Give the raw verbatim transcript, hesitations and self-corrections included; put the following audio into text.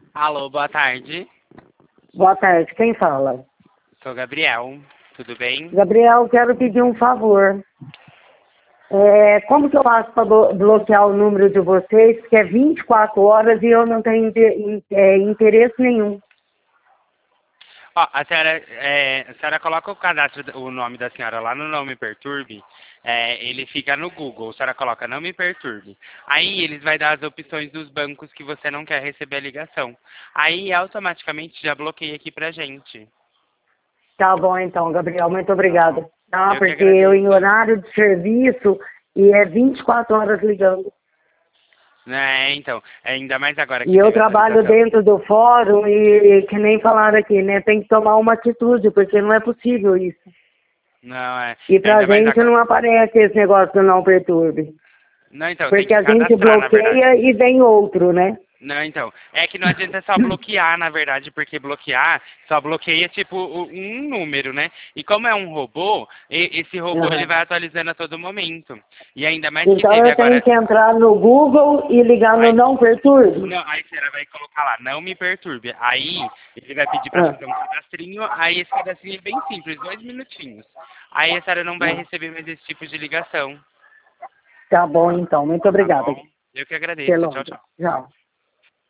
Alô, boa tarde. Boa tarde, quem fala? Sou Gabriel, tudo bem? Gabriel, quero pedir um favor. É, como que eu faço para bloquear o número de vocês, que é vinte e quatro horas e eu não tenho inte- é, interesse nenhum? Ó, a senhora, é, a senhora coloca o cadastro, o nome da senhora lá no Não Me Perturbe, é, ele fica no Google, a senhora coloca Não Me Perturbe. Aí eles vai dar as opções dos bancos que você não quer receber a ligação. Aí automaticamente já bloqueia aqui pra gente. Tá bom então, Gabriel, muito Tá bom? obrigada. Ah, Eu que porque eu em agradeço. horário de serviço e é vinte e quatro horas ligando. É, então, ainda mais agora E que eu teve a trabalho atualização. dentro do fórum e, que nem falaram aqui, né? Tem que tomar uma atitude, porque não é possível isso. Não, é, E pra ainda mais gente agora. não aparece esse negócio do não perturbe. Não, então, tem Porque que a gente cadastrar, na verdade. bloqueia e vem outro, né? Não, então, é que não adianta só bloquear, na verdade, porque bloquear só bloqueia, tipo, o- um número, né? E como é um robô, e- esse robô ele Aham. vai atualizando a todo momento. E ainda mais que Então teve eu tenho agora... que entrar no Google e ligar no Aí, não perturbe? não, aí você vai colocar lá, não me perturbe. Aí ele vai pedir pra Ah, fazer um cadastrinho, aí esse cadastrinho é bem simples, dois minutinhos. Aí a senhora não vai ah. receber mais esse tipo de ligação, Tá bom então, muito tá obrigada. bom? Eu que agradeço, Pelo tchau, tchau. Tchau.